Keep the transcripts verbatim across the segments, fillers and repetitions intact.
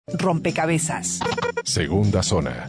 Rompecabezas. Segunda zona.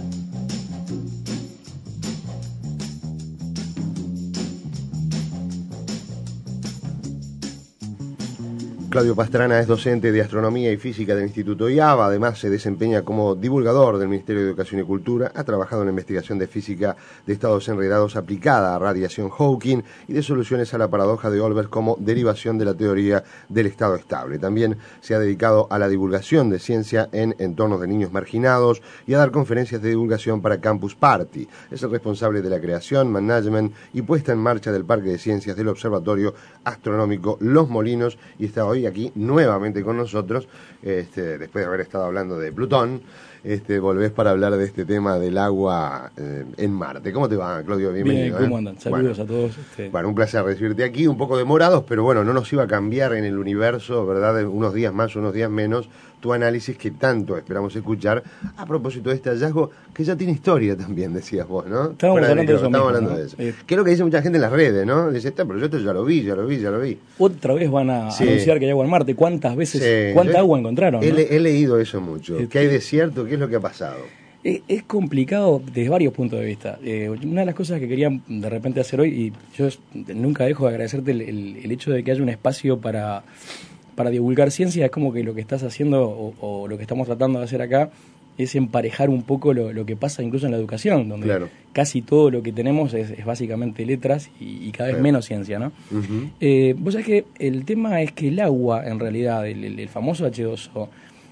Claudio Pastrana es docente de Astronomía y Física del Instituto I A B A, además se desempeña como divulgador del Ministerio de Educación y Cultura, ha trabajado en la investigación de física de estados enredados aplicada a radiación Hawking y de soluciones a la paradoja de Olbers como derivación de la teoría del estado estable. También se ha dedicado a la divulgación de ciencia en entornos de niños marginados y a dar conferencias de divulgación para Campus Party. Es el responsable de la creación, management y puesta en marcha del Parque de Ciencias del Observatorio Astronómico Los Molinos y está hoy aquí nuevamente con nosotros, este, después de haber estado hablando de Plutón, este, volvés para hablar de este tema del agua eh, en Marte. ¿Cómo te va, Claudio? Bienvenido. Bien, ¿cómo ¿eh? andan? Saludos bueno, a todos. Este... Bueno, un placer recibirte aquí, un poco demorados, pero bueno, no nos iba a cambiar en el universo, ¿verdad? Unos días más, unos días menos, tu análisis que tanto esperamos escuchar a propósito de este hallazgo que ya tiene historia también, decías vos, ¿no? Estábamos Fuera hablando de eso. Estamos mismo, hablando ¿no? de eso. Eh, ¿Qué es lo que dice mucha gente en las redes, no? Dice, este proyecto ya lo vi, ya lo vi, ya lo vi. Otra vez van a Sí. anunciar que hay agua en Marte. ¿Cuántas veces, Sí. cuánta Yo- agua encontraron? He, ¿no? le- he leído eso mucho. Este- ¿Qué hay de cierto? ¿Qué es lo que ha pasado? Es, es complicado desde varios puntos de vista. Eh, una de las cosas que quería de repente hacer hoy, y yo es- nunca dejo de agradecerte el, el- el hecho de que haya un espacio para, para divulgar ciencia, es como que lo que estás haciendo o, o lo que estamos tratando de hacer acá es emparejar un poco lo, lo que pasa incluso en la educación, donde Claro. casi todo lo que tenemos es, es básicamente letras y, y cada vez Claro. menos ciencia, ¿no? Ujú. Eh, vos sabés que el tema es que el agua, en realidad, el, el- el famoso hache dos o,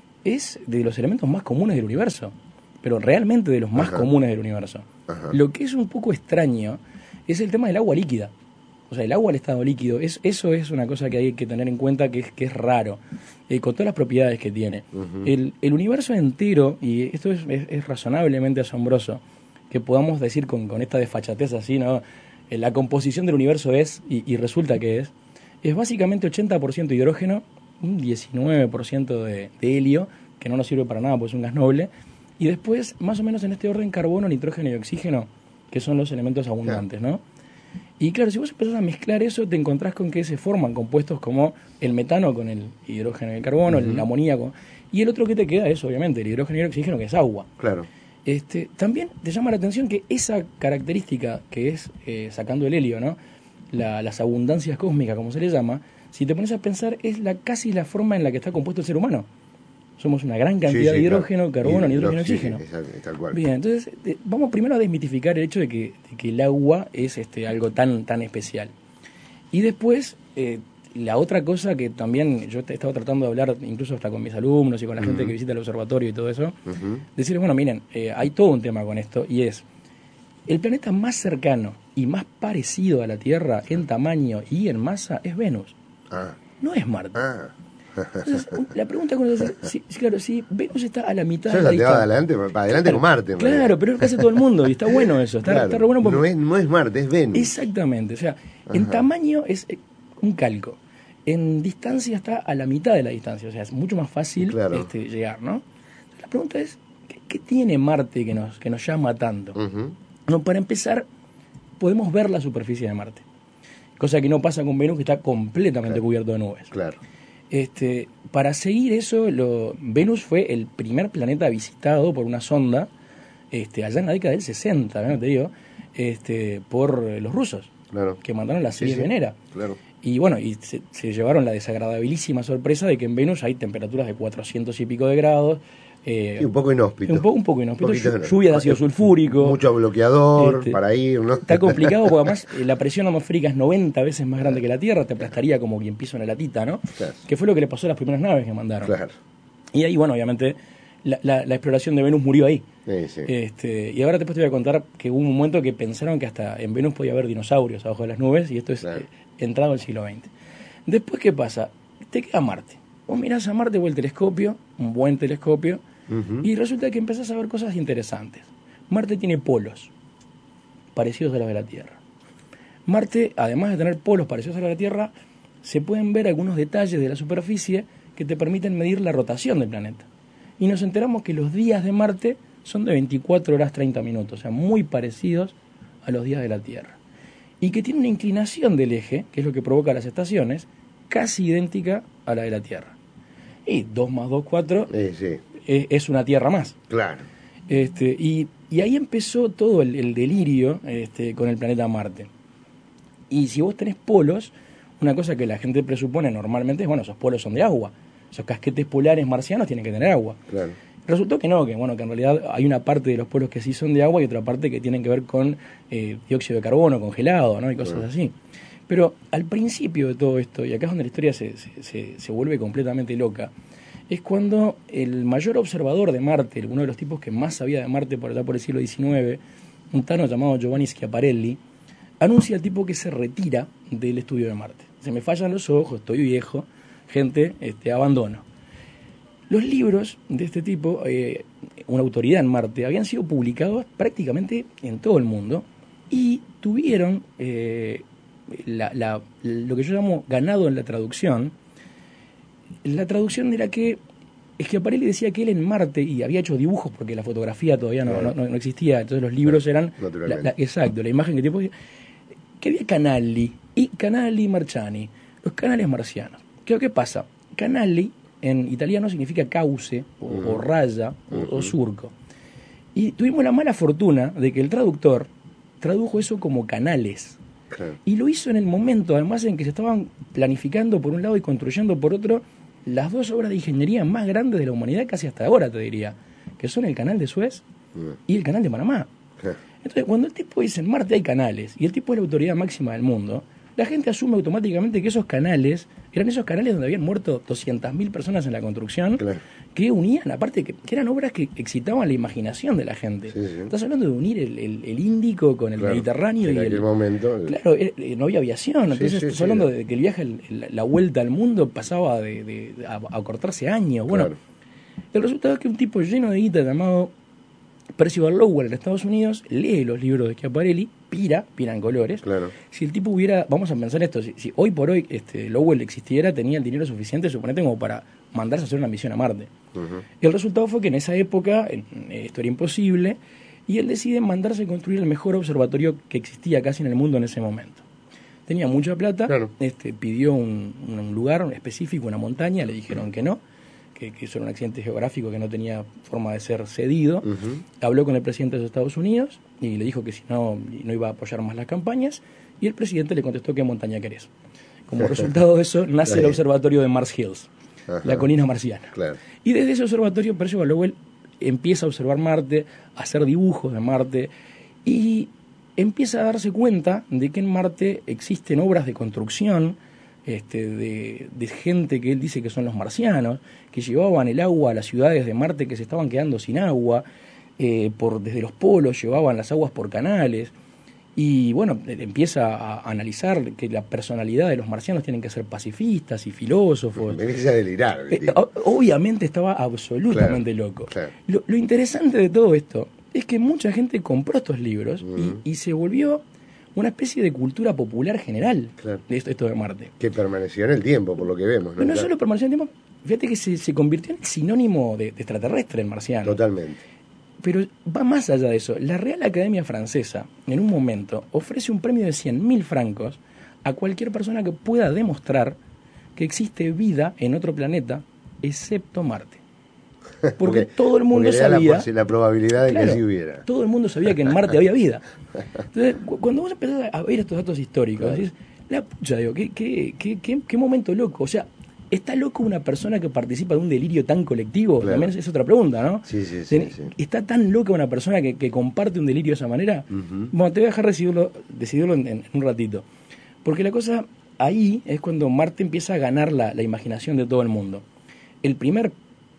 es de los elementos más comunes del universo, pero realmente de los más Ajá. comunes del universo. Ajá. Lo que es un poco extraño es el tema del agua líquida. O sea, el agua al estado líquido, es, eso es una cosa que hay que tener en cuenta que es, que es raro, eh, con todas las propiedades que tiene. Ujú. el, el universo entero, y esto es, es- es razonablemente asombroso, que podamos decir con, con esta desfachatez así, ¿no? Eh, La composición del universo es, y, y resulta que es, es básicamente ochenta por ciento hidrógeno, un diecinueve por ciento de, de helio, que no nos sirve para nada porque es un gas noble, y después, más o menos en este orden, carbono, nitrógeno y oxígeno, que son los elementos abundantes, ¿no? Y claro, si vos empezás a mezclar eso, te encontrás con que se forman compuestos como el metano con el hidrógeno y el carbono, Ujú. el amoníaco, y el otro que te queda es, obviamente, el hidrógeno y el oxígeno, que es agua. Claro. Este, también te llama la atención que esa característica que es, eh, sacando el helio, ¿no? La- las abundancias cósmicas, como se le llama, si te pones a pensar, es la casi la forma en la que está compuesto el ser humano. Somos una gran cantidad Sí, sí, de hidrógeno, claro. carbono, Y- nitrógeno y sí, oxígeno. sí, tal- tal cual. Bien, entonces eh, vamos primero a desmitificar el hecho de que, de que el agua es este, algo tan, tan especial. Y después, eh, la otra cosa que también yo he estado tratando de hablar, incluso hasta con mis alumnos y con la gente Ujú. que visita el observatorio y todo eso, Ujú. decirles, bueno, miren, eh, hay todo un tema con esto, y es, el planeta más cercano y más parecido a la Tierra en tamaño y en masa es Venus, Ah. no es Marte. Ah. Entonces, la pregunta con es, si, si, claro, si Venus está a la mitad Ya de la la te va distancia. adelante, para adelante Claro, con Marte. en Claro, realidad. pero es lo que hace todo el mundo, y está bueno eso, está, Claro. está re bueno porque... no, es, no es Marte, es Venus. Exactamente, o sea, en Ajá. tamaño es eh, un calco, en distancia está a la mitad de la distancia, o sea, es mucho más fácil Claro. este, llegar, ¿no? La pregunta es, ¿qué, qué tiene Marte que nos, que nos llama tanto? Ujú. No, para empezar, podemos ver la superficie de Marte, cosa que no pasa con Venus, que está completamente Claro. cubierto de nubes. Claro. Este, para seguir eso, lo, Venus fue el primer planeta visitado por una sonda este, allá en la década del sesenta, ¿no? Te digo, este, por eh, los rusos, Claro. que mandaron la Sí, serie sí. Venera. Claro. Y bueno, y se, se llevaron la desagradabilísima sorpresa de que en Venus hay temperaturas de cuatrocientos y pico de grados. eh, Sí, un poco inhóspito. un, po- un poco inhóspito, Un poquito llu- inhóspito. lluvia de ácido sulfúrico. Mucho bloqueador Este, para ir, ¿no? Está complicado porque además eh, la presión atmosférica es noventa veces más grande que la Tierra, te aplastaría como quien pisa una latita, ¿no? Claro. Que fue lo que le pasó a las primeras naves que mandaron. Claro. Y ahí, bueno, obviamente, la, la- la exploración de Venus murió ahí. Sí, sí. Este, y ahora después te voy a contar que hubo un momento que pensaron que hasta en Venus podía haber dinosaurios abajo de las nubes, y esto es Claro. eh, entrado al siglo veinte. Después, ¿qué pasa? Te queda Marte. Vos mirás a Marte con el telescopio, un buen telescopio, Ujú. y resulta que empezás a ver cosas interesantes. Marte tiene polos parecidos a los de la Tierra. Marte, además de tener polos parecidos a los de la Tierra, se pueden ver algunos detalles de la superficie que te permiten medir la rotación del planeta. Y nos enteramos que los días de Marte son de veinticuatro horas treinta minutos, o sea, muy parecidos a los días de la Tierra. Y que tiene una inclinación del eje, que es lo que provoca las estaciones, casi idéntica a la de la Tierra. Y dos más dos, cuatro, Sí, sí. es, es una Tierra más. Claro. Este, y, y ahí empezó todo el, el delirio este, con el planeta Marte. Y si vos tenés polos, una cosa que la gente presupone normalmente es, bueno, esos polos son de agua. Esos casquetes polares marcianos tienen que tener agua. Claro. Resultó que no, que bueno, que en realidad hay una parte de los polos que sí son de agua y otra parte que tienen que ver con eh, dióxido de carbono congelado, ¿no? Y cosas claro. así. Pero al principio de todo esto, y acá es donde la historia se, se, se, se vuelve completamente loca, es cuando el mayor observador de Marte, uno de los tipos que más sabía de Marte por allá por el siglo diecinueve, un tano llamado Giovanni Schiaparelli, anuncia al tipo que se retira del estudio de Marte. Se me fallan los ojos, estoy viejo, gente, este, abandono. Los libros de este tipo, eh, una autoridad en Marte, habían sido publicados prácticamente en todo el mundo y tuvieron eh, la, la, lo que yo llamo ganado en la traducción. La traducción era que Schiaparelli decía que él en Marte, y había hecho dibujos porque la fotografía todavía no, no, no existía, entonces los libros eran... La, la, exacto, la imagen que tipo... Que había canali y canali marciani, los canales marcianos. ¿Qué, qué pasa? Canali en italiano significa cauce, o, uh-huh. o raya, uh-huh. o, o surco. Y tuvimos la mala fortuna de que el traductor tradujo eso como canales. Claro. Y lo hizo en el momento, además, en que se estaban planificando por un lado y construyendo por otro las dos obras de ingeniería más grandes de la humanidad casi hasta ahora, te diría, que son el canal de Suez uh-huh. y el canal de Panamá. Uh-huh. Entonces, cuando el tipo dice en Marte hay canales y el tipo es la autoridad máxima del mundo, la gente asume automáticamente que esos canales eran esos canales donde habían muerto doscientas mil personas en la construcción, claro. que unían, aparte que, que eran obras que excitaban la imaginación de la gente. Sí, sí. Estás hablando de unir el, el, el Índico con el claro. Mediterráneo. En y aquel el, momento. El... Claro, eh, no había aviación, entonces sí, sí, estás sí, hablando sí. de que el viaje, el, la vuelta al mundo pasaba de, de, de a, a cortarse años. Bueno, claro. el resultado es que un tipo lleno de guita llamado Percival Lowell en Estados Unidos lee los libros de Schiaparelli, pira, pira en colores. Claro. Si el tipo hubiera, vamos a pensar esto, si, si hoy por hoy este, Lowell existiera, tenía el dinero suficiente, suponete, como para mandarse a hacer una misión a Marte. Uh-huh. El resultado fue que en esa época eh, esto era imposible y él decide mandarse a construir el mejor observatorio que existía casi en el mundo en ese momento. Tenía mucha plata, claro. este, pidió un, un lugar específico, una montaña, le dijeron uh-huh. que no. Que, que eso era un accidente geográfico que no tenía forma de ser cedido. Uh-huh. Habló con el presidente de los Estados Unidos y le dijo que si no, no iba a apoyar más las campañas, y el presidente le contestó qué montaña querés. Como resultado de eso nace el observatorio de Mars Hills, uh-huh. la colina marciana. Claro. Y desde ese observatorio Percival Lowell empieza a observar Marte, a hacer dibujos de Marte, y empieza a darse cuenta de que en Marte existen obras de construcción Este, de, de gente que él dice que son los marcianos, que llevaban el agua a las ciudades de Marte que se estaban quedando sin agua, eh, por desde los polos llevaban las aguas por canales, y bueno, empieza a analizar que la personalidad de los marcianos tienen que ser pacifistas y filósofos. Me empieza a delirar. Eh, obviamente estaba absolutamente claro, loco. Claro. Lo, lo interesante de todo esto es que mucha gente compró estos libros uh-huh. y, y se volvió una especie de cultura popular general claro. de esto, esto de Marte. Que permaneció en el tiempo, por lo que vemos. ¿no? Pero no claro. solo permaneció en el tiempo, fíjate que se, se convirtió en el sinónimo de, de extraterrestre el marciano. Totalmente. Pero va más allá de eso. La Real Academia Francesa, en un momento, ofrece un premio de cien mil francos a cualquier persona que pueda demostrar que existe vida en otro planeta, excepto Marte. Porque, porque todo el mundo sabía... La, la probabilidad de claro, que sí hubiera. Todo el mundo sabía que en Marte había vida. Entonces, cuando vos empezás a ver estos datos históricos, claro. decís, la pucha, digo, ¿qué, qué, qué, qué, qué momento loco. O sea, ¿está loco una persona que participa de un delirio tan colectivo? Claro. También es otra pregunta, ¿no? Sí, sí, sí. sí. ¿Está tan loca una persona que, que comparte un delirio de esa manera? Uh-huh. Bueno, te voy a dejar decidirlo, decidirlo en, en un ratito. Porque la cosa ahí es cuando Marte empieza a ganar la, la imaginación de todo el mundo. El primer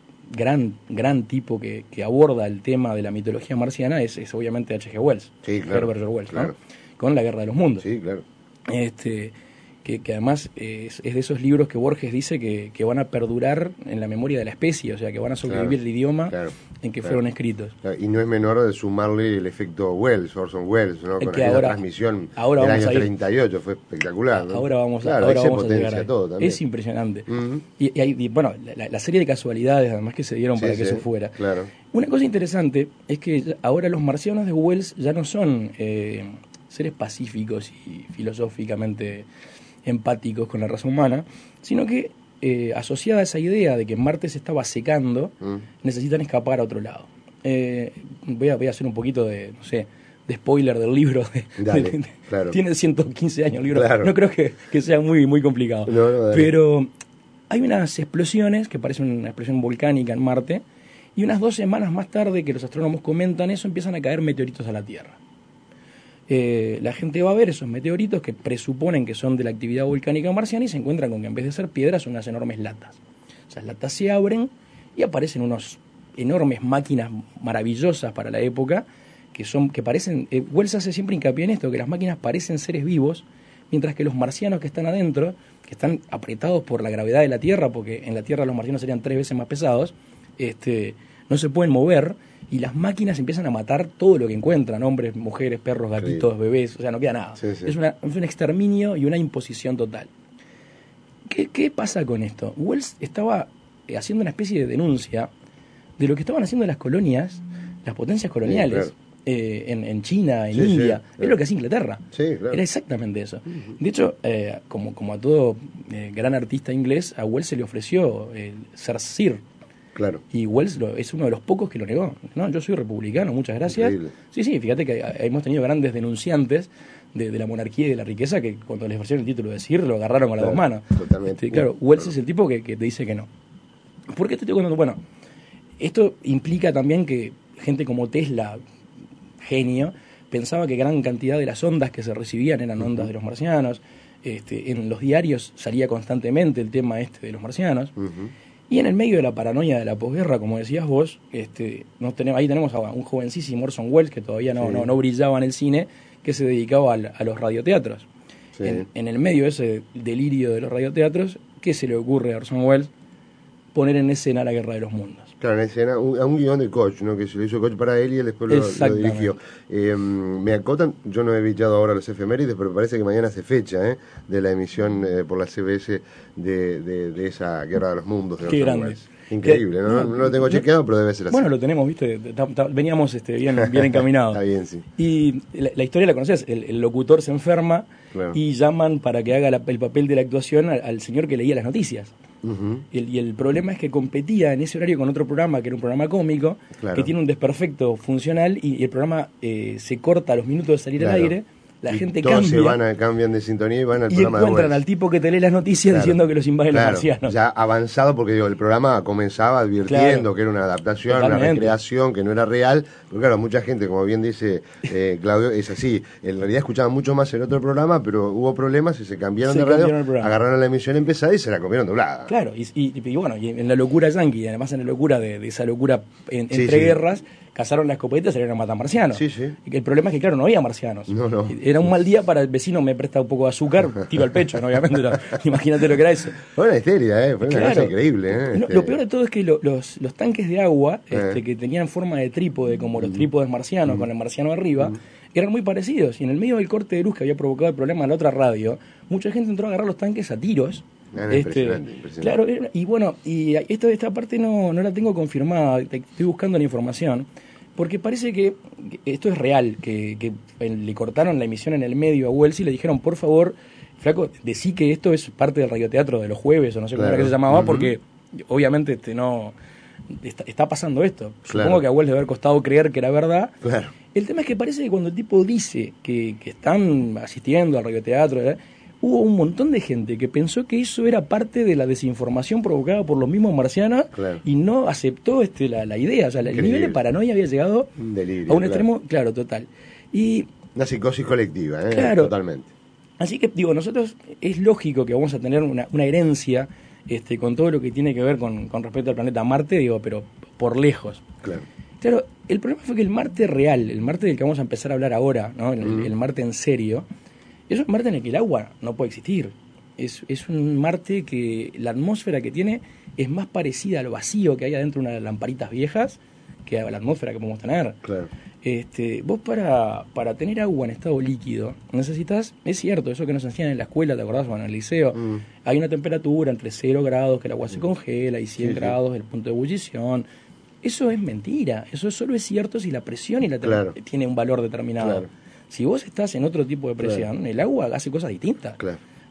gran gran tipo que, que aborda el tema de la mitología marciana es, es obviamente H G Wells, sí, claro, Herbert George Wells, claro. ¿no? Con La Guerra de los Mundos. Sí, claro. Este, que, que además es, es de esos libros que Borges dice que, que van a perdurar en la memoria de la especie, o sea, que van a sobrevivir claro, el idioma claro, en que claro. fueron escritos. Claro. Y no es menor de sumarle el efecto Wells, Orson Welles, ¿no? Con la transmisión ahora del año treinta y ocho, fue espectacular, ¿no? Ahora vamos, claro, ahora ahí vamos se a llegar a todo también. Es impresionante. Uh-huh. y, y, hay, y bueno, la, la serie de casualidades además que se dieron sí, para que sí, eso fuera. Claro. Una cosa interesante es que ahora los marcianos de Wells ya no son eh, seres pacíficos y filosóficamente empáticos con la raza humana, sino que eh, asociada a esa idea de que Marte se estaba secando, mm. necesitan escapar a otro lado. Eh, voy, a, voy a hacer un poquito de, no sé, de spoiler del libro. De, dale, de, de, claro. Tiene ciento quince años el libro, claro. no creo que, que sea muy, muy complicado. No, no, pero hay unas explosiones que parecen una explosión volcánica en Marte, y unas dos semanas más tarde que los astrónomos comentan eso, empiezan a caer meteoritos a la Tierra. Eh, la gente va a ver esos meteoritos que presuponen que son de la actividad volcánica marciana y se encuentran con que en vez de ser piedras son unas enormes latas. Esas latas se abren y aparecen unos enormes máquinas maravillosas para la época que son que parecen, eh, Wells hace siempre hincapié en esto, que las máquinas parecen seres vivos, mientras que los marcianos que están adentro, que están apretados por la gravedad de la Tierra, porque en la Tierra los marcianos serían tres veces más pesados, este, no se pueden mover, y las máquinas empiezan a matar todo lo que encuentran, hombres, mujeres, perros, gatitos, sí. bebés, o sea, no queda nada. Sí, sí. Es, una, es un exterminio y una imposición total. ¿Qué, qué pasa con esto? Wells estaba haciendo una especie de denuncia de lo que estaban haciendo las colonias, las potencias coloniales, sí, claro. eh, en, en China, en sí, India, sí, claro. Es lo que hacía Inglaterra. Sí, claro. Era exactamente eso. Uh-huh. De hecho, eh, como, como a todo eh, gran artista inglés, a Wells se le ofreció eh, ser Sir. Claro. Y Wells lo, es uno de los pocos que lo negó. No, yo soy republicano, muchas gracias. Increíble. Sí, sí, fíjate que hemos tenido grandes denunciantes de, de la monarquía y de la riqueza que cuando les ofrecieron el título de Sir lo agarraron con claro, las dos manos. Totalmente. Este, claro, Wells claro. es el tipo que, que te dice que no. ¿Por qué te estoy contando? Bueno, esto implica también que gente como Tesla, genio, pensaba que gran cantidad de las ondas que se recibían eran ondas uh-huh. de los marcianos. Este, en los diarios salía constantemente el tema este de los marcianos. Uh-huh. Y en el medio de la paranoia de la posguerra, como decías vos, este, nos tenemos, ahí tenemos a un jovencísimo Orson Welles, que todavía no, sí. no, no brillaba en el cine, que se dedicaba al, a los radioteatros. Sí. En, en el medio de ese delirio de los radioteatros, ¿qué se le ocurre a Orson Welles? Poner en escena la Guerra de los Mundos. Claro, en escena, un, a un guión de Koch, ¿no? Que se lo hizo Koch para él y él después lo, lo dirigió. Eh, me acotan, yo no he evitado ahora los efemérides, pero parece que mañana se fecha ¿eh? de la emisión eh, por la C B S de, de, de esa Guerra de los Mundos. De Qué grande. Increíble, ¿no? No, no lo tengo chequeado, pero debe ser así. Bueno, lo tenemos, ¿viste? Veníamos este, bien, bien encaminados. Está bien, sí. Y la, la historia la conocías, el, el locutor se enferma claro. y llaman para que haga la, el papel de la actuación al, al señor que leía las noticias. Uh-huh. y, el, y el problema es que competía en ese horario con otro programa, que era un programa cómico, claro. que tiene un desperfecto funcional, y, y el programa eh, se corta a los minutos de salir claro. al aire. La y gente todos cambia. se van a, cambian de sintonía y van al y programa encuentran de Wells. Al tipo que te lee las noticias claro. diciendo que los invaden claro. los marcianos. Ya avanzado, porque digo, el programa comenzaba advirtiendo claro. que era una adaptación, Totalmente. una recreación, que no era real. Pero claro, mucha gente, como bien dice eh, Claudio, es así. En realidad escuchaban mucho más el otro programa, pero hubo problemas y se cambiaron se de radio, agarraron la emisión empezada y se la comieron doblada. Claro, y, y, y bueno, y en la locura yankee, además en la locura de, de esa locura en, sí, entre sí. guerras, cazaron la escopeta y salieron a matar marcianos. Sí, sí. Y el problema es que, claro, no había marcianos. No, no. Era un mal día para el vecino, me presta un poco de azúcar, tiro al pecho, ¿no? Obviamente. No, imagínate lo que era eso. Fue una histeria, ¿eh? Fue una claro. cosa increíble, ¿eh? Lo, lo peor de todo es que lo, los, los tanques de agua, este, eh. que tenían forma de trípode, como los trípodes marcianos, mm. con el marciano arriba, mm. eran muy parecidos. Y en el medio del corte de luz que había provocado el problema en la otra radio, mucha gente entró a agarrar los tanques a tiros. Ah, no, este, impresionante, impresionante. Claro, y bueno, y esto, esta parte no, no la tengo confirmada, estoy buscando la información. Porque parece que esto es real, que, que le cortaron la emisión en el medio a Wells y le dijeron, por favor, flaco, decí que esto es parte del radioteatro de los jueves, o no sé claro. cómo era que se llamaba, uh-huh. porque obviamente este no está, está pasando esto. Claro. Supongo que a Wells le haber costado creer que era verdad. Claro. El tema es que parece que cuando el tipo dice que, que están asistiendo al radioteatro, ¿verdad?, hubo un montón de gente que pensó que eso era parte de la desinformación provocada por los mismos marcianos claro. y no aceptó este, la, la idea. O sea, el nivel de paranoia había llegado un delirio, a un claro. extremo, claro, total. Y una psicosis colectiva, ¿eh? Claro. Totalmente. Así que, digo, nosotros es lógico que vamos a tener una, una herencia este, con todo lo que tiene que ver con, con respecto al planeta Marte, digo, pero por lejos. Claro. Claro, el problema fue que el Marte real, el Marte del que vamos a empezar a hablar ahora, ¿no? el, mm. el Marte en serio, es un Marte en el que el agua no puede existir. Es, es un Marte que la atmósfera que tiene es más parecida al vacío que hay adentro de unas lamparitas viejas que a la atmósfera que podemos tener. Claro. Este, vos para, para tener agua en estado líquido necesitas, es cierto, eso que nos enseñan en la escuela, ¿te acordás? O en el liceo, mm. hay una temperatura entre cero grados que el agua se congela y cien sí, grados sí. el punto de ebullición. Eso es mentira, eso solo es cierto si la presión y la claro. tiene un valor determinado. Claro. Si vos estás en otro tipo de presión, claro. el agua hace cosas distintas. Claro.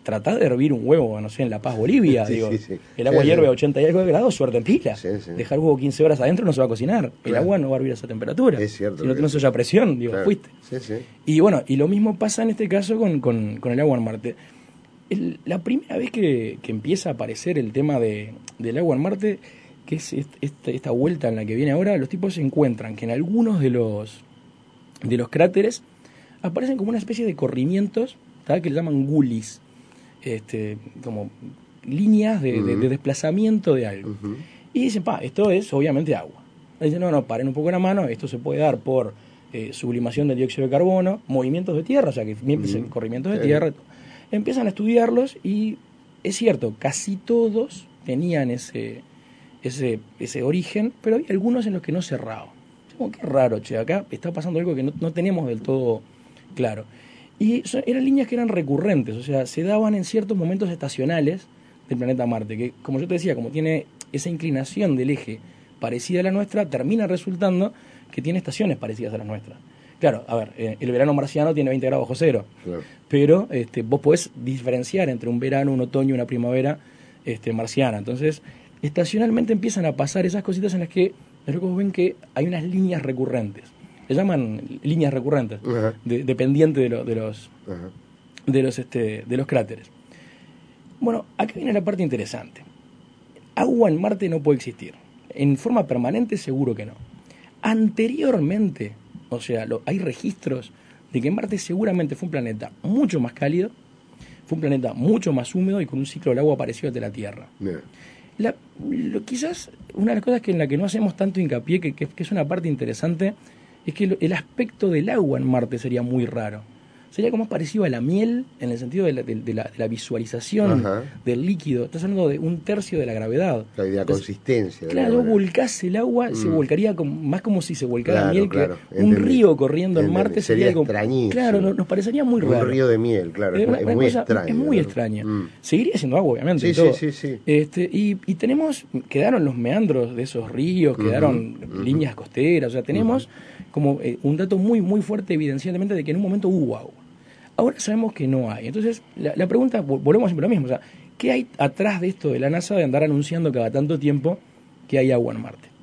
tratá de hervir un huevo, no sé, en La Paz, Bolivia. Sí, digo, sí, sí. el agua Sí, hierve sí. a ochenta y algo de grados, suerte en pila. Sí, sí. Dejar el huevo quince horas adentro no se va a cocinar. El Claro. agua no va a hervir a esa temperatura. Es cierto Si no que tenés sí. olla a presión, digo, Claro. fuiste. Sí, sí. Y bueno, y lo mismo pasa en este caso con, con, con el agua en Marte. El- la primera vez que, que empieza a aparecer el tema de, del agua en Marte, que es est- esta, esta vuelta en la que viene ahora, los tipos se encuentran que en algunos de los, de los cráteres aparecen como una especie de corrimientos, ¿tá? Que le llaman gulis, este, como líneas de, de- de desplazamiento de algo. Ujú. Y dicen, pa, esto es obviamente agua. Y dicen, no, no, paren un poco la mano, esto se puede dar por eh, sublimación del dióxido de carbono, movimientos de tierra, o sea que empiezan corrimientos de Sí. tierra. Empiezan a estudiarlos y es cierto, casi todos tenían ese, ese, ese origen, pero había algunos en los que no cerraban. Como, qué raro, che, acá está pasando algo que no, no tenemos del todo claro. Y son- eran líneas que eran recurrentes, o sea, se daban en ciertos momentos estacionales del planeta Marte, que como yo te decía, como tiene esa inclinación del eje parecida a la nuestra, termina resultando que tiene estaciones parecidas a las nuestras. Claro, a ver, eh, el verano marciano tiene veinte grados bajo cero, Claro. pero este, vos podés diferenciar entre un verano, un otoño y una primavera este, marciana. Entonces, estacionalmente empiezan a pasar esas cositas en las que los locos ven que hay unas líneas recurrentes. Se llaman líneas recurrentes, Ajá. de- dependiente de, lo- de los, Ajá. de, los, este, de los cráteres. Bueno, acá viene la parte interesante. Agua en Marte no puede existir. En forma permanente seguro que no. Anteriormente, o sea, lo- hay registros de que Marte seguramente fue un planeta mucho más cálido, fue un planeta mucho más húmedo y con un ciclo del agua parecido al de la Tierra. Bien. La- lo- quizás una de las cosas que en la que no hacemos tanto hincapié, que, que- que es una parte interesante, es que lo- el aspecto del agua en Marte sería muy raro. Sería como más parecido a la miel en el sentido de la, de- de la- de la visualización Ajá. del líquido. Estás hablando de un tercio de la gravedad. La idea de Entonces, consistencia. de claro, alguna vos manera. volcás el agua, se Mm. volcaría como- más como si se volcara Claro, miel, claro, que un entendí. río corriendo en Entendí. Marte Sería sería algo... extrañísimo. Claro, no- nos parecería muy Un raro. río de miel, claro. Es Es, una- es una muy cosa- extraño. es muy ¿no? extraña. Mm. Seguiría siendo agua, obviamente. Sí, y todo. sí, sí, sí. Este, y, y tenemos, quedaron los meandros de esos ríos, quedaron ujú. líneas costeras, o sea, tenemos como eh, un dato muy, muy fuerte, evidentemente, de que en un momento hubo agua. Ahora sabemos que no hay. Entonces, la, la pregunta, vol- volvemos siempre a lo mismo, o sea, ¿qué hay atrás de esto de la NASA de andar anunciando cada tanto tiempo que hay agua en Marte?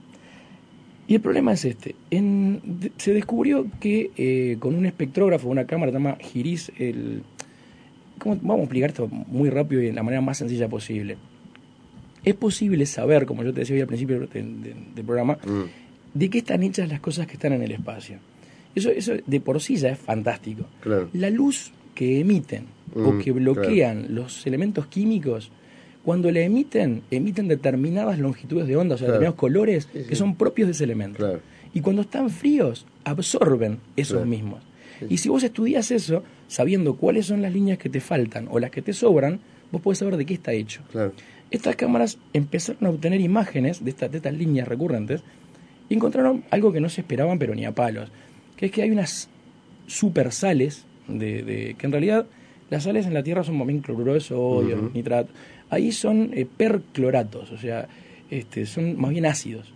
Y el problema es este. En- de- se descubrió que eh, con un espectrógrafo, una cámara que se llama GIRIS, el, ¿cómo- vamos a explicar esto muy rápido y de la manera más sencilla posible. Es posible saber, como yo te decía hoy al principio del, del- del programa, Mm. de qué están hechas las cosas que están en el espacio. Eso, eso de por sí ya es fantástico. Claro. La luz que emiten o Mm, que bloquean los elementos químicos, cuando la emiten, emiten determinadas longitudes de onda, o sea, Claro. determinados colores Sí, sí. que son propios de ese elemento. Claro. Y cuando están fríos, absorben esos Claro. mismos. Sí. Y si vos estudias eso, sabiendo cuáles son las líneas que te faltan o las que te sobran, vos podés saber de qué está hecho. Claro. Estas cámaras empezaron a obtener imágenes de, estas de estas líneas recurrentes y encontraron algo que no se esperaban, pero ni a palos, que es que hay unas super sales, de, de, que en realidad las sales en la Tierra son más bien cloruro de sodio, Ujú. nitrato, ahí son eh, percloratos, o sea, este, son más bien ácidos.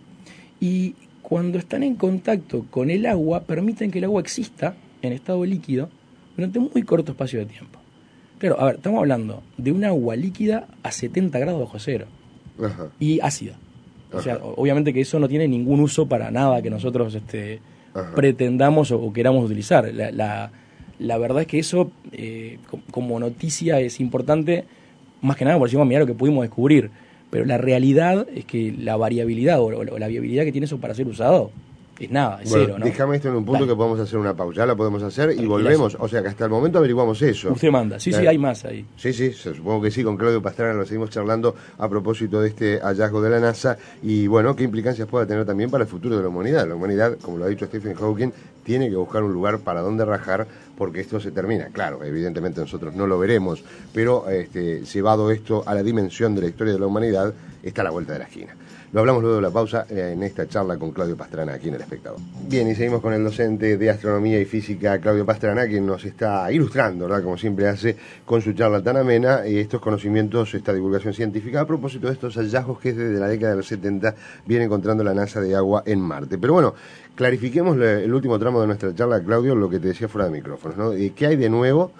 Y cuando están en contacto con el agua, permiten que el agua exista en estado líquido durante un muy corto espacio de tiempo. Claro, a ver, estamos hablando de un agua líquida a setenta grados bajo cero Ajá. y ácida. O sea, Ajá. o- obviamente que eso no tiene ningún uso para nada que nosotros este, Ajá. pretendamos o, o queramos utilizar. La, la, la verdad es que eso, eh, co- como noticia, es importante, más que nada por decir, mira lo que pudimos descubrir. Pero la realidad es que la variabilidad o, o la viabilidad que tiene eso para ser usado es nada, es Bueno, cero, ¿no? déjame esto en un punto Dale. que podemos hacer una pausa. Ya la podemos hacer y Tranquilazo. volvemos. O sea que hasta el momento averiguamos eso. Usted manda. Sí, sí, Dale. hay más ahí. Sí, sí, se- supongo que sí, con Claudio Pastrana lo seguimos charlando a propósito de este hallazgo de la NASA y bueno, qué implicancias pueda tener también para el futuro de la humanidad. La humanidad, como lo ha dicho Stephen Hawking, tiene que buscar un lugar para donde rajar porque esto se termina. Claro, evidentemente nosotros no lo veremos, pero este, llevado esto a la dimensión de la historia de la humanidad, está a la vuelta de la esquina. Lo hablamos luego de la pausa eh, en esta charla con Claudio Pastrana aquí en El Espectador. Bien, y seguimos con el docente de Astronomía y Física, Claudio Pastrana, quien nos está ilustrando, ¿verdad? Como siempre hace con su charla tan amena, eh, estos conocimientos, esta divulgación científica, a propósito de estos hallazgos que desde la década de los setenta viene encontrando la NASA de agua en Marte. Pero bueno, clarifiquemos el último tramo de nuestra charla, Claudio, lo que te decía fuera de micrófonos, ¿no? Eh, ¿Qué hay de nuevo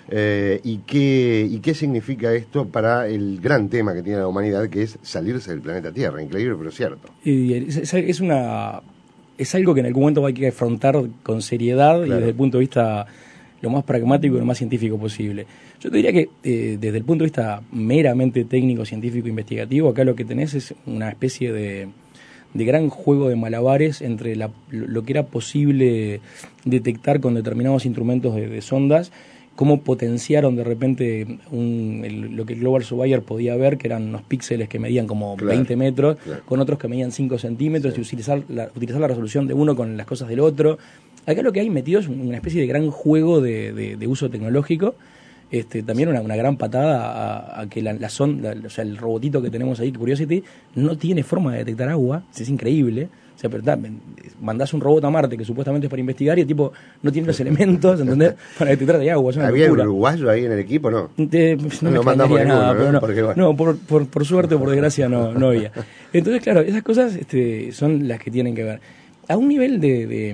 Eh, y, qué, ¿Y qué significa esto para el gran tema que tiene la humanidad, que es salirse del planeta Tierra? Increíble, pero cierto. Y es, es, una, es algo que en algún momento hay que afrontar con seriedad, claro, y desde el punto de vista lo más pragmático y lo más científico posible. Yo te diría que eh, desde el punto de vista meramente técnico, científico, investigativo, acá lo que tenés es una especie de, de gran juego de malabares entre la, lo que era posible detectar con determinados instrumentos de, de sondas, cómo potenciaron de repente un, el, lo que el Global Surveyor podía ver, que eran unos píxeles que medían como claro, veinte metros, claro, con otros que medían cinco centímetros, sí, y utilizar la, utilizar la resolución de uno con las cosas del otro. Acá lo que hay metido es una especie de gran juego de, de, de uso tecnológico, este, también una, una gran patada a, a que la, la sonda, o sea, el robotito que tenemos ahí, Curiosity, no tiene forma de detectar agua, es increíble. O sea, pero está, mandás un robot a Marte que supuestamente es para investigar y el tipo no tiene los elementos, ¿entendés? Para detectar de agua. ¿Había un uruguayo ahí en el equipo, no? De, no, no me extrañaría nada, pero no, Porque, bueno. no por, por, por suerte o por desgracia no, no había. Entonces, claro, esas cosas este, son las que tienen que ver. A un nivel de, de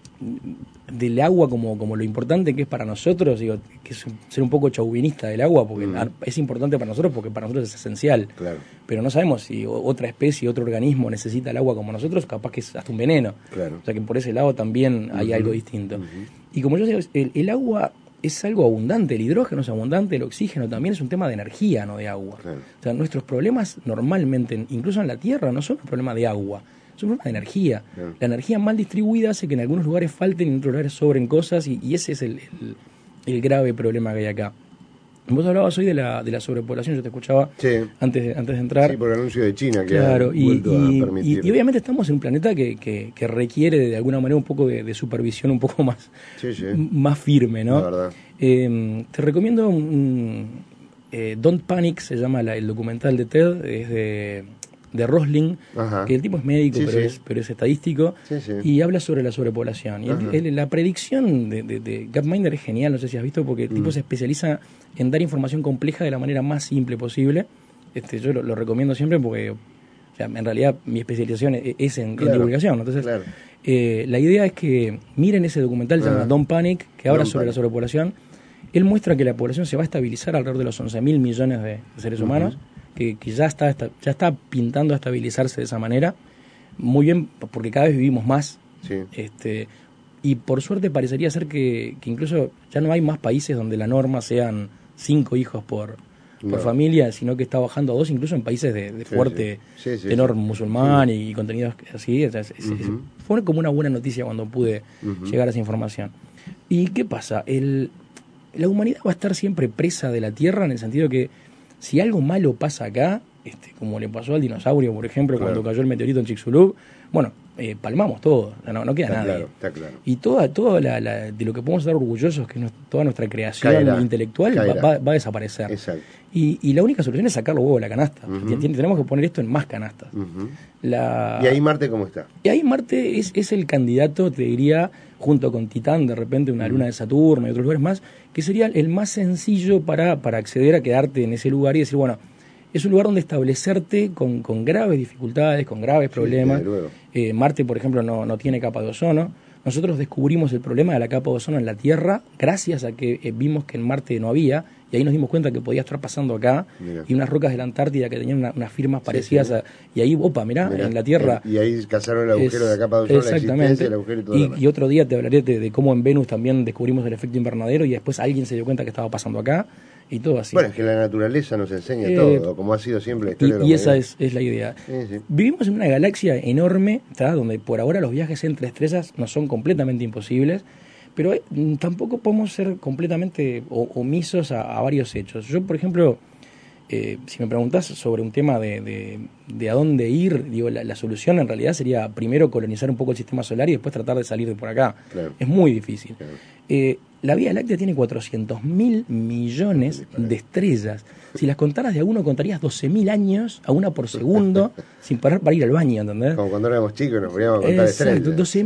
del agua como, como lo importante que es para nosotros, digo, que es ser un poco chauvinista del agua, porque mm. es importante para nosotros, porque para nosotros es esencial. Claro. Pero no sabemos si otra especie, otro organismo necesita el agua como nosotros, capaz que es hasta un veneno. Claro. O sea que por ese lado también hay uh-huh. algo distinto. Uh-huh. Y como yo digo, el, el agua es algo abundante, el hidrógeno es abundante, el oxígeno también es un tema de energía, no de agua. Claro. O sea, nuestros problemas normalmente, incluso en la Tierra, no son un problema de agua, es un problema de energía. Claro. La energía mal distribuida hace que en algunos lugares falten y en otros lugares sobren cosas, y, y ese es el, el, el grave problema que hay acá. Vos hablabas hoy de la, de la sobrepoblación, yo te escuchaba sí. antes, de, antes de entrar. Sí, por el anuncio de China que claro, ha y, vuelto y, a permitir. Y, y obviamente estamos en un planeta que, que, que requiere de alguna manera un poco de, de supervisión un poco más, sí, sí. más firme, ¿no? La verdad. Eh, te recomiendo un, un eh, Don't Panic, se llama la, el documental de TED, es de... de Rosling, ajá. que el tipo es médico, sí, pero, sí. Es, pero es estadístico, sí, sí. y habla sobre la sobrepoblación. Y él, él, la predicción de, de, de Gapminder es genial, no sé si has visto, porque el mm. tipo se especializa en dar información compleja de la manera más simple posible. Este, yo lo, lo recomiendo siempre porque, o sea, en realidad mi especialización es, es en, claro. en divulgación. Entonces, claro. eh, la idea es que miren ese documental, se llama Don't Panic, que habla Don't sobre Panic. la sobrepoblación. Él muestra que la población se va a estabilizar alrededor de los once mil millones de seres uh-huh. humanos, que, que ya está ya está pintando a estabilizarse de esa manera, muy bien, porque cada vez vivimos más, sí. este y por suerte parecería ser que, que incluso ya no hay más países donde la norma sean cinco hijos por, no. por familia, sino que está bajando a dos, incluso en países de, de fuerte sí, sí. Sí, sí, tenor sí. musulmán sí. y contenidos así. O sea, es, uh-huh. es, fue como una buena noticia cuando pude uh-huh. llegar a esa información. ¿Y qué pasa? El, la humanidad va a estar siempre presa de la Tierra, en el sentido que si algo malo pasa acá, este, como le pasó al dinosaurio, por ejemplo, claro. cuando cayó el meteorito en Chicxulub, bueno, eh, palmamos todo, no, no queda está nada. Claro, está claro. Y toda, toda la, la, de lo que podemos estar orgullosos, que es toda nuestra creación caerá, intelectual, caerá. Va, va a desaparecer. Exacto. Y, y la única solución es sacar los huevos de la canasta. Uh-huh. Tenemos que poner esto en más canastas. Uh-huh. La... ¿Y ahí Marte cómo está? Y ahí Marte es, es el candidato, te diría, junto con Titán, de repente una uh-huh. luna de Saturno y otros lugares más, que sería el más sencillo para, para acceder a quedarte en ese lugar y decir, bueno, es un lugar donde establecerte con, con graves dificultades, con graves problemas. Sí, eh, Marte, por ejemplo, no, no tiene capa de ozono. Nosotros descubrimos el problema de la capa de ozono en la Tierra gracias a que eh, vimos que en Marte no había, y ahí nos dimos cuenta que podía estar pasando acá. Mira. Y unas rocas de la Antártida que tenían una, unas firmas parecidas sí, sí. a... Y ahí, opa, mirá, mirá, en la Tierra... Y ahí cazaron el agujero es, de la capa de ozono, exactamente. La el agujero y todo y, y otro día te hablaré de, de cómo en Venus también descubrimos el efecto invernadero y después alguien se dio cuenta que estaba pasando acá. Y todo así. Bueno, es que la naturaleza nos enseña eh, todo, como ha sido siempre la historia y, de la y esa es, es la idea. Sí, sí. Vivimos en una galaxia enorme, ¿tá? Donde por ahora los viajes entre estrellas no son completamente imposibles, pero eh, tampoco podemos ser completamente o, omisos a, a varios hechos. Yo, por ejemplo, eh, si me preguntás sobre un tema de, de, de a dónde ir, digo, la, la solución en realidad sería primero colonizar un poco el sistema solar y después tratar de salir de por acá. Claro. Es muy difícil. Claro. Eh, la Vía Láctea tiene cuatrocientos mil millones de estrellas. Si las contaras de a uno, contarías doce mil años a una por segundo sin parar para ir al baño, ¿entendés? Como cuando éramos chicos nos poníamos a contar estrellas. Exacto, doce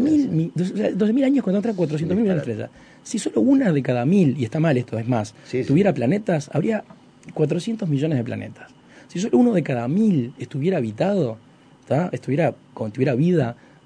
mil años contra cuatrocientos mil millones de estrellas. Si solo una de cada mil, y está mal esto, es más, sí, tuviera sí. planetas, habría cuatrocientos millones de planetas. Si solo uno de cada mil estuviera habitado, ¿tá? estuviera, como tuviera vida,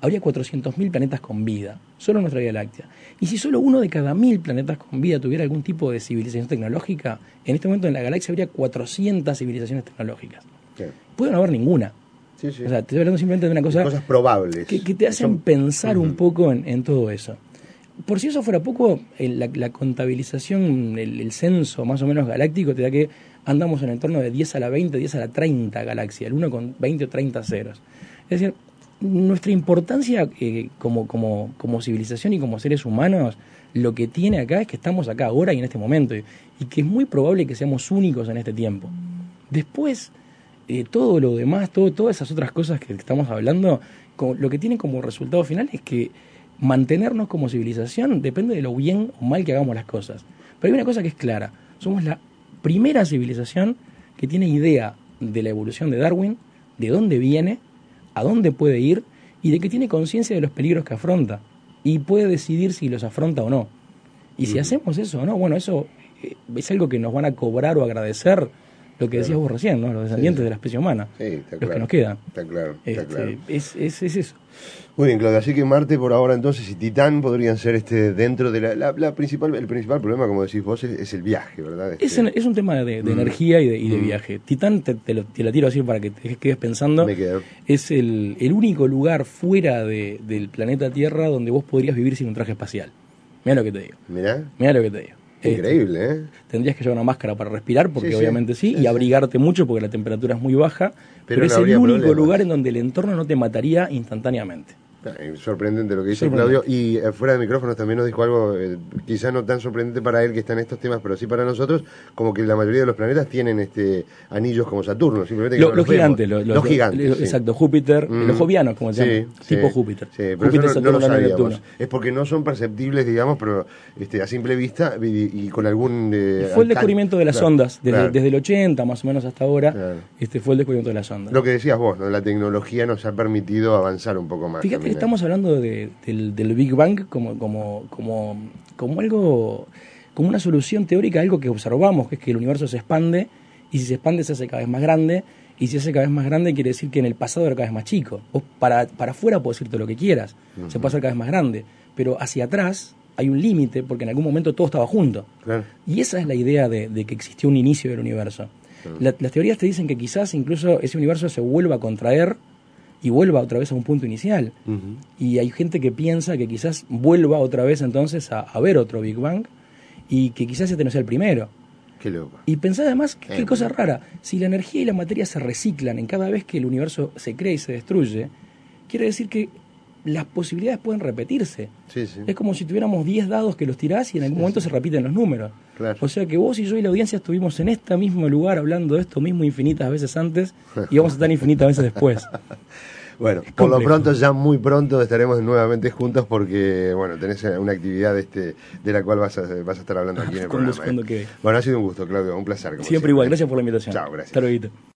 habría cuatrocientos mil planetas con vida, solo en nuestra Vía Láctea. Y si solo uno de cada mil planetas con vida tuviera algún tipo de civilización tecnológica, en este momento en la galaxia habría cuatrocientas civilizaciones tecnológicas. Sí. Puede no haber ninguna. Sí, sí. O sea, te estoy hablando simplemente de una cosa... Cosas probables. Que, que te hacen Son... pensar uh-huh. un poco en, en todo eso. Por si eso fuera poco, el, la, la contabilización, el, el censo más o menos galáctico te da que andamos en el entorno de diez a la veinte, diez a la treinta galaxia, el uno con veinte o treinta ceros. Es decir, nuestra importancia eh, como, como, como civilización y como seres humanos, lo que tiene acá es que estamos acá ahora y en este momento, y, y que es muy probable que seamos únicos en este tiempo. Después, eh, todo lo demás, todo, todas esas otras cosas que estamos hablando, con, lo que tiene como resultado final es que mantenernos como civilización depende de lo bien o mal que hagamos las cosas. Pero hay una cosa que es clara, somos la primera civilización que tiene idea de la evolución de Darwin, de dónde viene, a dónde puede ir y de que tiene conciencia de los peligros que afronta y puede decidir si los afronta o no. Y si hacemos eso o no, bueno, eso eh, es algo que nos van a cobrar o agradecer, lo que decías vos recién, ¿no? Los descendientes sí, sí. de la especie humana, sí, está los claro, que nos quedan. Está claro, está este, claro. Es, es, es eso. Muy bien, Claudio, así que Marte por ahora entonces y Titán podrían ser este dentro de la, la, la principal, el principal problema, como decís vos, es, es el viaje, ¿verdad? Este... Es, en, es un tema de, de mm. energía y de, y de mm. viaje. Titán, te, te, lo, te la tiro así para que te quedes pensando, Me quedo. es el, el único lugar fuera de, del planeta Tierra donde vos podrías vivir sin un traje espacial. Mirá lo que te digo. Mirá. Mirá lo que te digo. Increíble, ¿eh? Tendrías que llevar una máscara para respirar, porque sí, obviamente sí, sí, y sí. abrigarte mucho porque la temperatura es muy baja, pero, pero no es el único problemas. lugar en donde el entorno no te mataría instantáneamente. Sorprendente lo que dice Claudio. Y eh, fuera de micrófonos también nos dijo algo, eh, quizás no tan sorprendente para él que está en estos temas, pero sí para nosotros, como que la mayoría de los planetas tienen este anillos como Saturno, simplemente que lo, no los, los gigantes, los, los, los gigantes. Los, sí. Exacto, Júpiter, mm. los jovianos, como se sí, llama, sí, tipo Júpiter. Sí, pero Júpiter, no, Saturno, no lo sabíamos. Neptuno. Es porque no son perceptibles, digamos, pero este, a simple vista y, y con algún... Eh, fue el descubrimiento de las claro, ondas, desde, claro. desde el ochenta más o menos hasta ahora, claro. este fue el descubrimiento de las ondas. Lo que decías vos, ¿no? La tecnología nos ha permitido avanzar un poco más. Fíjate también, que estamos ¿eh? hablando de, del, del Big Bang como, como, como, como algo, como una solución teórica a algo que observamos, que es que el universo se expande, y si se expande se hace cada vez más grande, y si se hace cada vez más grande quiere decir que en el pasado era cada vez más chico. Vos para, para afuera puedes decirte lo que quieras, uh-huh. se puede hacer cada vez más grande, pero hacia atrás hay un límite porque en algún momento todo estaba junto. Claro. Y esa es la idea de, de que existió un inicio del universo. Claro. La, las teorías te dicen que quizás incluso ese universo se vuelva a contraer y vuelva otra vez a un punto inicial. Uh-huh. Y hay gente que piensa que quizás vuelva otra vez entonces a, a ver otro Big Bang y que quizás este no sea el primero. Qué loco. Y pensá además, qué, qué cosa rara, si la energía y la materia se reciclan en cada vez que el universo se crea y se destruye, quiere decir que las posibilidades pueden repetirse. Sí, sí. Es como si tuviéramos diez dados que los tirás y en algún sí, momento sí. se repiten los números. Claro. O sea que vos y yo y la audiencia estuvimos en este mismo lugar hablando de esto mismo infinitas veces antes y vamos a estar infinitas veces después. Bueno, por lo pronto, ya muy pronto estaremos nuevamente juntos porque, bueno, tenés una actividad este, de la cual vas a, vas a estar hablando aquí en el programa. ¿eh? Que... Bueno, ha sido un gusto, Claudio, un placer. Como siempre, siempre igual, gracias por la invitación. Chao, gracias. Hasta luego.